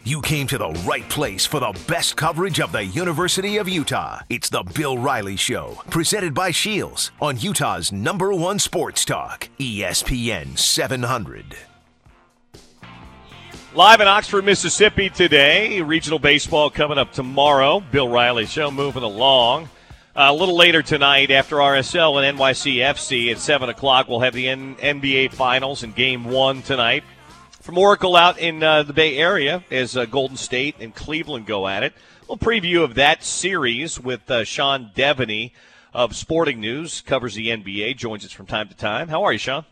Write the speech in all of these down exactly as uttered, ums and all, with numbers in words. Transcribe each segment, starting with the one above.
You came to the right place for the best coverage of the University of Utah. It's the Bill Riley Show, presented by Shields on Utah's number one sports talk, E S P N seven hundred. Live in Oxford, Mississippi today. Regional baseball coming up tomorrow. Bill Riley Show moving along. Uh, a little later tonight after R S L and N Y C F C at seven o'clock, we'll have the N- NBA Finals in Game one tonight. From Oracle out in uh, the Bay Area as uh, Golden State and Cleveland go at it. A little preview of that series with uh, Sean Devaney of Sporting News, covers the N B A, joins us from time to time. How are you, Sean?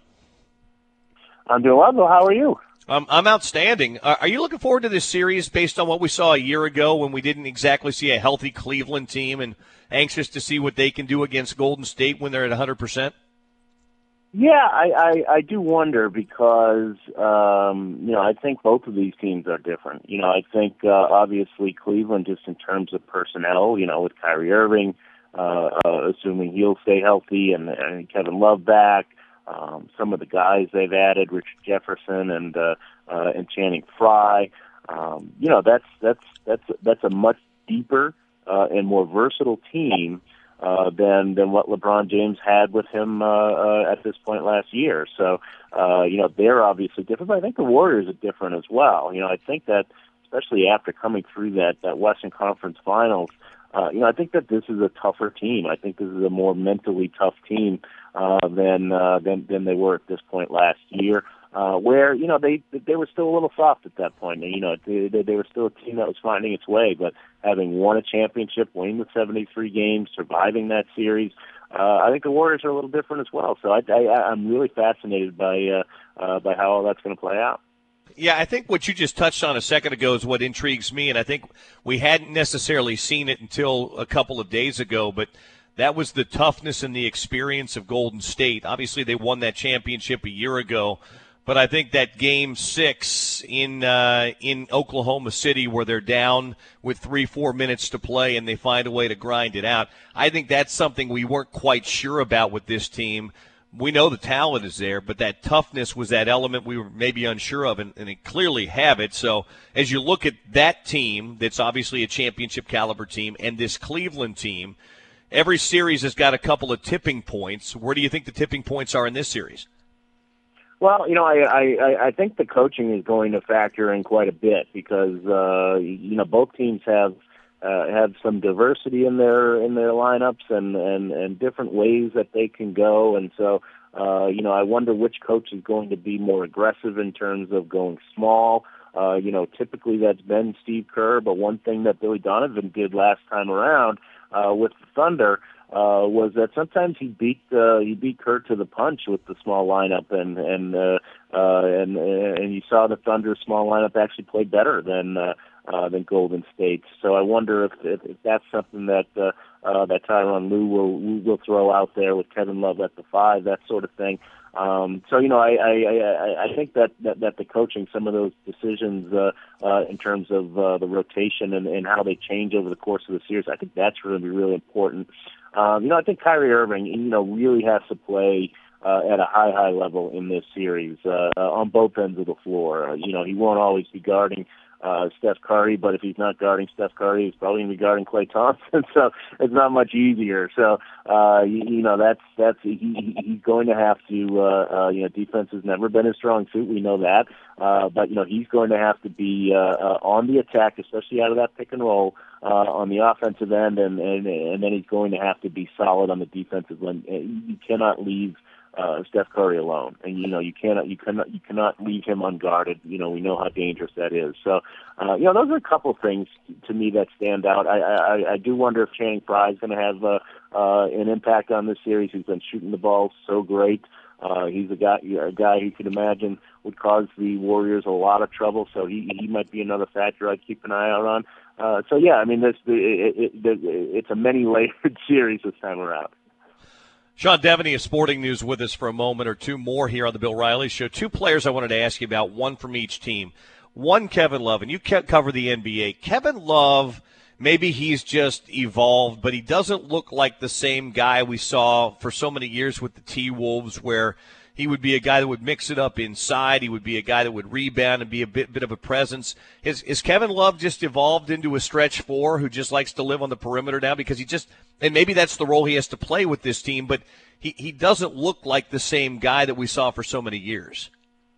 I'm doing well, Bill. How are you? Um, I'm outstanding. Uh, are you looking forward to this series based on what we saw a year ago when we didn't exactly see a healthy Cleveland team, and anxious to see what they can do against Golden State when they're at one hundred percent? Yeah, I, I, I do wonder because, um, you know, I think both of these teams are different. You know, I think, uh, obviously, Cleveland, just in terms of personnel, you know, with Kyrie Irving, uh, uh, assuming he'll stay healthy, and, and Kevin Love back, um, some of the guys they've added, Richard Jefferson and uh, uh, and Channing Frye, um, you know, that's that's that's that's a much deeper uh, and more versatile team Uh, than than what LeBron James had with him uh, uh, at this point last year. So, uh, you know, they're obviously different, but I think the Warriors are different as well. You know, I think that, especially after coming through that, that Western Conference Finals, uh, you know, I think that this is a tougher team. I think this is a more mentally tough team uh, than, uh, than than they were at this point last year. Uh, where, you know, they they were still a little soft at that point. You know, they, they were still a team that was finding its way, but having won a championship, winning the seventy-three games, surviving that series, uh, I think the Warriors are a little different as well. So I, I, I'm really fascinated by uh, uh, by how all that's going to play out. Yeah, I think what you just touched on a second ago is what intrigues me, and I think we hadn't necessarily seen it until a couple of days ago, but that was the toughness and the experience of Golden State. Obviously, they won that championship a year ago. But I think that game six in uh, in Oklahoma City, where they're down with three, four minutes to play and they find a way to grind it out, I think that's something we weren't quite sure about with this team. We know the talent is there, but that toughness was that element we were maybe unsure of, and, and they clearly have it. So as you look at that team, that's obviously a championship caliber team, and this Cleveland team, every series has got a couple of tipping points. Where do you think the tipping points are in this series? Well, you know, I, I, I think the coaching is going to factor in quite a bit because uh, you know both teams have uh, have some diversity in their in their lineups and, and, and different ways that they can go, and so uh, you know I wonder which coach is going to be more aggressive in terms of going small. Uh, you know, typically that's been Steve Kerr, but one thing that Billy Donovan did last time around uh, with the Thunder. Uh, was that sometimes he beat uh, he beat Kerr to the punch with the small lineup, and and uh, uh, and and you saw the Thunder's small lineup actually play better than uh, uh, than Golden State. So I wonder if if, if that's something that uh, uh, that Tyronn Lue will will throw out there with Kevin Love at the five, that sort of thing. Um, so you know, I I, I, I think that, that, that the coaching, some of those decisions uh, uh, in terms of uh, the rotation and, and how they change over the course of the series, I think that's going to be really important. Um, you know, I think Kyrie Irving, you know, really has to play uh, at a high, high level in this series uh, uh, on both ends of the floor. Uh, you know, he won't always be guarding uh, Steph Curry, but if he's not guarding Steph Curry, he's probably going to be guarding Klay Thompson. So it's not much easier. So uh, you, you know, that's that's he, he, he's going to have to. Uh, uh, you know, defense has never been his strong suit. We know that, uh, but you know, he's going to have to be uh, uh, on the attack, especially out of that pick and roll. Uh, on the offensive end, and, and and then he's going to have to be solid on the defensive end. You cannot leave uh, Steph Curry alone, and you know you cannot you cannot you cannot leave him unguarded. You know we know how dangerous that is. So uh, you know those are a couple of things to me that stand out. I I, I do wonder if Channing Frye is going to have uh, uh, an impact on this series. He's been shooting the ball so great. Uh, he's a guy, a guy you could imagine would cause the Warriors a lot of trouble. So he he might be another factor I'd keep an eye out on. Uh, so yeah, I mean, this it, it, it, it's a many-layered series this time around. Sean Devaney of Sporting News with us for a moment or two more here on the Bill Riley Show. Two players I wanted to ask you about, one from each team. One, Kevin Love, and you cover the N B A. Kevin Love, maybe he's just evolved, but he doesn't look like the same guy we saw for so many years with the T-Wolves where He would be a guy that would mix it up inside. He would be a guy that would rebound and be a bit bit of a presence. Is, is Kevin Love just evolved into a stretch four who just likes to live on the perimeter now? Because he just – and maybe that's the role he has to play with this team, but he, he doesn't look like the same guy that we saw for so many years.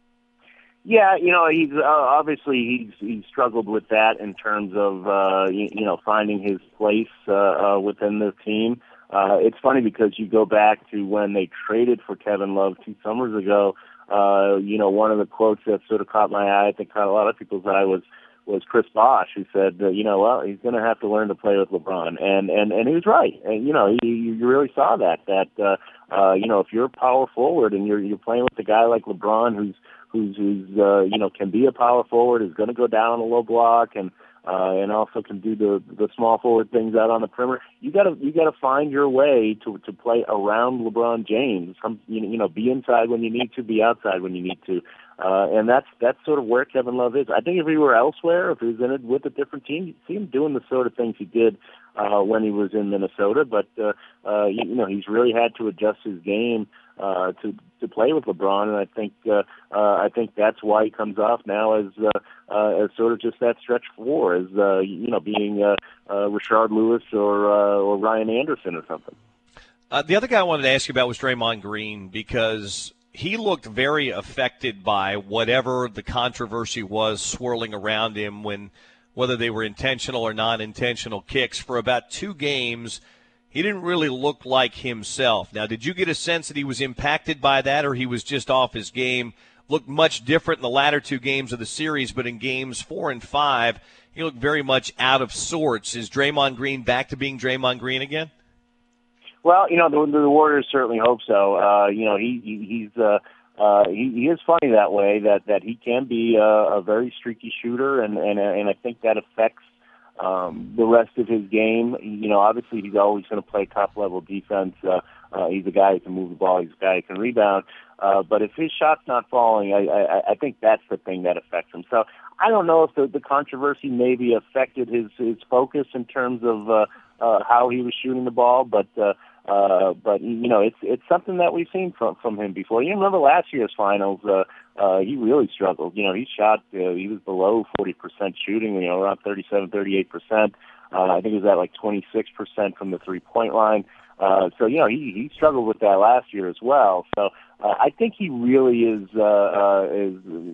Yeah, you know, he's uh, obviously he's he's struggled with that in terms of, uh, you, you know, finding his place uh, uh, within the team. Uh, it's funny because you go back to when they traded for Kevin Love two summers ago. Uh, you know, one of the quotes that sort of caught my eye, I think caught a lot of people's eye, was was Chris Bosh, who said, uh, you know, well, he's going to have to learn to play with LeBron, and and and he was right. And you know, you, you really saw that that uh, uh, you know, if you're a power forward and you're you're playing with a guy like LeBron, who's who's who's uh, you know, can be a power forward, is going to go down on a low block, and Uh, and also can do the the small forward things out on the perimeter. You got to you got to find your way to to play around LeBron James. Some you know, you know be inside when you need to, be outside when you need to, uh, and that's that's sort of where Kevin Love is. I think if he were elsewhere, if he was in it with a different team, you'd see him doing the sort of things he did uh, when he was in Minnesota. But uh, uh, you, you know he's really had to adjust his game uh, to to play with LeBron, and I think uh, uh, I think that's why he comes off now as uh, uh, as sort of just that stretch four, as uh, you know, being uh, uh, Rashard Lewis or uh, or Ryan Anderson or something. Uh, the other guy I wanted to ask you about was Draymond Green, because he looked very affected by whatever the controversy was swirling around him, when whether they were intentional or non-intentional kicks for about two games. He didn't really look like himself. Now, did you get a sense that he was impacted by that, or he was just off his game? Looked much different in the latter two games of the series, but in games four and five, he looked very much out of sorts. Is Draymond Green back to being Draymond Green again? Well, you know, the, the Warriors certainly hope so. Uh, you know, he, he he's uh, uh, he, he is funny that way, that, that he can be a, a very streaky shooter, and, and, and I think that affects Um, the rest of his game. You know, obviously he's always going to play top-level defense. Uh, uh, he's a guy who can move the ball. He's a guy who can rebound. Uh, but if his shot's not falling, I, I, I think that's the thing that affects him. So I don't know if the, the controversy maybe affected his, his focus in terms of uh, uh, how he was shooting the ball, but uh, uh, but you know, it's it's something that we've seen from from him before. You remember last year's finals? Uh, uh, he really struggled. You know, he shot. Uh, he was below forty percent shooting. You know, around thirty-seven, thirty-eight percent. Uh, I think he was at like twenty-six percent from the three-point line. Uh, so you know, he he struggled with that last year as well. So uh, I think he really is uh, uh, is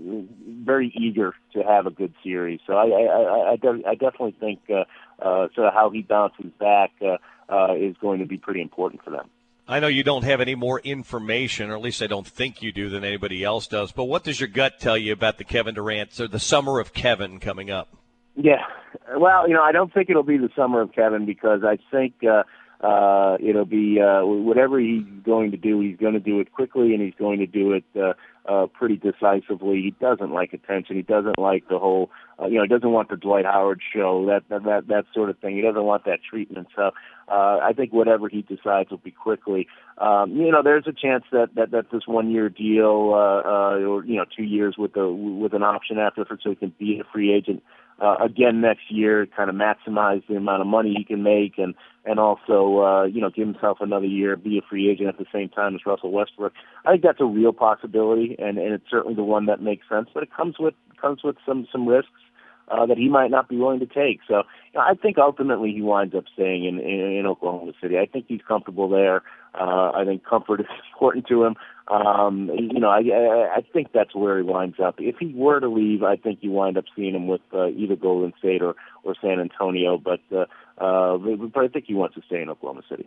very eager to have a good series. So I I, I, I, de- I definitely think uh, uh, sort of how he bounces back uh, uh, is going to be pretty important for them. I know you don't have any more information, or at least I don't think you do, than anybody else does. But what does your gut tell you about the Kevin Durant, or the summer of Kevin coming up? Yeah, well, you know, I don't think it'll be the summer of Kevin, because I think uh, uh, it'll be uh, whatever he's going to do, he's going to do it quickly, and he's going to do it uh, uh, pretty decisively. He doesn't like attention. He doesn't like the whole, uh, you know, he doesn't want the Dwight Howard show, that that that, that sort of thing. He doesn't want that treatment. So uh, I think whatever he decides will be quickly. Um, you know, there's a chance that, that, that this one-year deal, uh, uh, or you know, two years with a with an option after, so he can be a free agent Uh, again next year, kind of maximize the amount of money he can make, and and also uh, you know, give himself another year, be a free agent at the same time as Russell Westbrook. I think that's a real possibility, and, and it's certainly the one that makes sense. But it comes with comes with some some risks uh, that he might not be willing to take. So you know, I think ultimately he winds up staying in, in, in Oklahoma City. I think he's comfortable there. Uh, I think comfort is important to him. Um, you know, I, I, I think that's where he winds up. If he were to leave, I think you wind up seeing him with uh, either Golden State or, or San Antonio. But, uh, uh, but I think he wants to stay in Oklahoma City.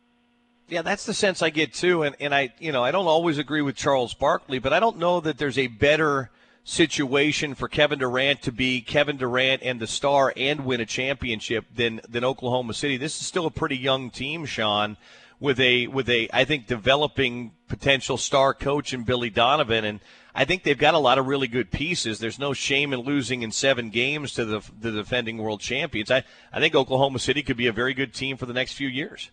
Yeah, that's the sense I get too. And, and I, you know, I don't always agree with Charles Barkley, but I don't know that there's a better situation for Kevin Durant to be Kevin Durant and the star and win a championship than, than Oklahoma City. This is still a pretty young team, Sean, with a with a I think developing potential star coach in Billy Donovan, and I think they've got a lot of really good pieces. There's no shame in losing in seven games to the the defending world champions. I, I think Oklahoma City could be a very good team for the next few years.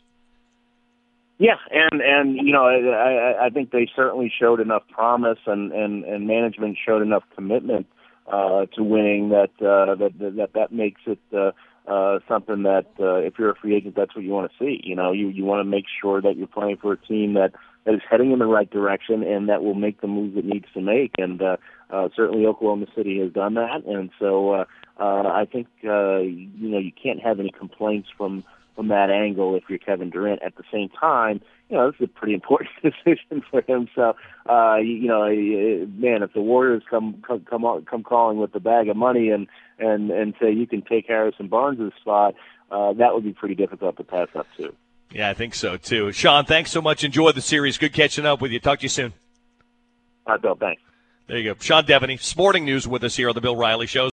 Yeah, and and you know, I I think they certainly showed enough promise, and and, and management showed enough commitment uh, to winning that, uh, that that that makes it. Uh, uh, something that uh, if you're a free agent, that's what you want to see. You know, you you want to make sure that you're playing for a team that, that is heading in the right direction and that will make the moves it needs to make. And uh, uh, certainly Oklahoma City has done that. And so uh, uh, I think uh, you know you can't have any complaints from. from that angle if you're Kevin Durant. At the same time, you know, this is a pretty important decision for him. So, uh, you, you know, man, if the Warriors come come come, on, come calling with the bag of money and, and, and say you can take Harrison Barnes' spot, uh, that would be pretty difficult to pass up too. Yeah, I think so too. Sean, thanks so much. Enjoy the series. Good catching up with you. Talk to you soon. All right, Bill, thanks. There you go. Sean Devaney, Sporting News with us here on the Bill Riley Show.